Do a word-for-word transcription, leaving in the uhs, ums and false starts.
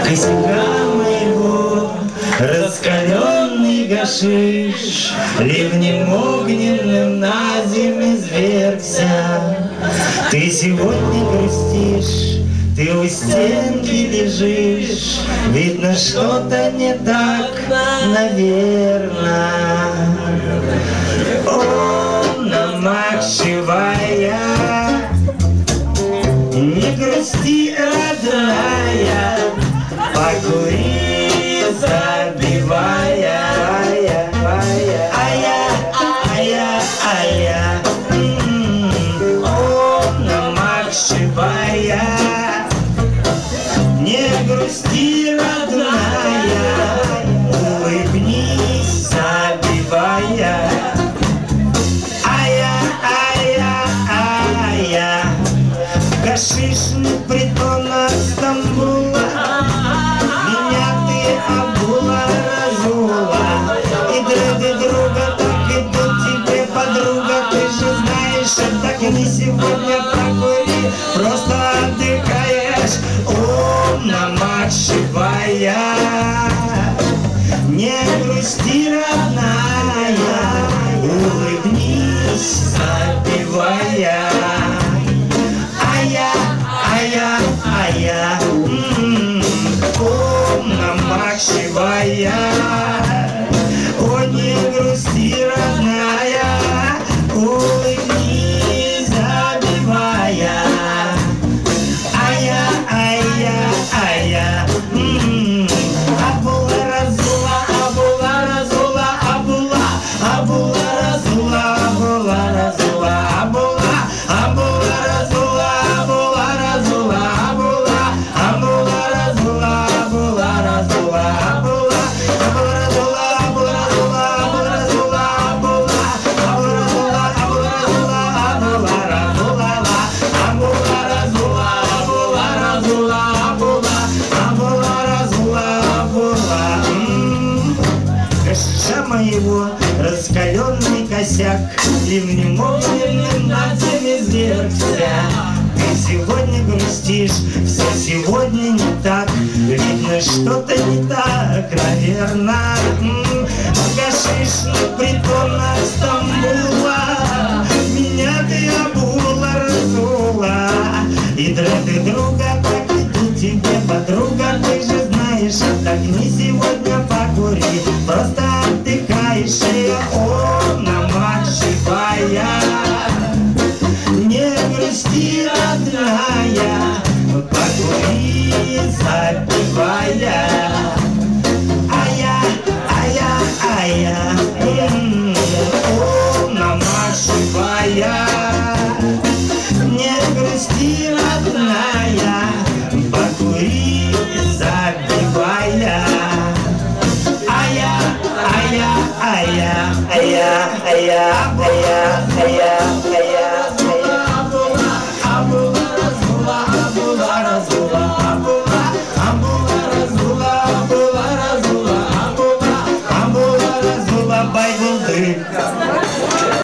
косяка моего раскаленный гашиш ливнем огненным на землю извергся. Ты сегодня грустишь, ты у стенки лежишь, видно, что-то не так, наверно. Ом Намах Шивая, не грусти, родная, покури, забивая. Ая, ая, ая, Ом Намах Шивая, не грусти, родная, улыбнись, забивая. Ая, ая, ая, в гашишных притонах Стамбула меня ты обула, разула. И дреды друга так идут тебе, подруга. Ты же знаешь, это не сегодня покури, просто отдыхаешь. Ом Намах Шивая, не грусти, родная, улыбнись, забивая. Ая, ая, ая, Ом Намах Шивая, о, не грусти, родная, улыбнись, забивая. Ая, ая, ая, Абула разула, абула разула, абула, абула разула, абула разула, абула, абула разула, абула разула, абула, абула разула, абула разула, абула, абула разула, абула разула, абула разула, абула, абула разула, абула разула, абула разула, абула разула, абула разула, абула, абула разула, абула. Каша моего раскаленный косяк ливнем огненным на землю извергся. Ты сегодня грустишь, все сегодня не так, видно, что-то не так, наверно. В гашишных притонах Стамбула меня ты обула, разула. И дреды друга так идут тебе, подруга. Ты же знаешь, так не сегодня покури, просто отдыхаешь. Ом Намах Шивая, не грусти, родная, покури, забивая. Ая, ая, ая, Ом Намах Шивая, не грусти, родная, покури, забивая. Ая, ая, ая, ая, ая, ая, ая, ая.